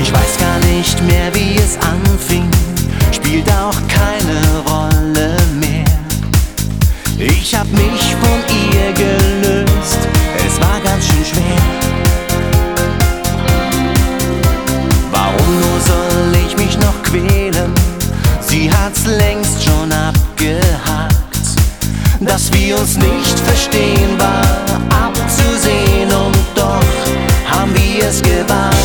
Ich weiß gar nicht mehr, wie es anfing, spielt auch keine Rolle mehr. Ich hab mich von ihr gelöst, es war ganz schön schwer. Warum nur soll ich mich noch quälen? Sie hat's längst schon abgehakt. Dass wir uns nicht verstehen, war abzusehen, und doch haben wir es gewagt.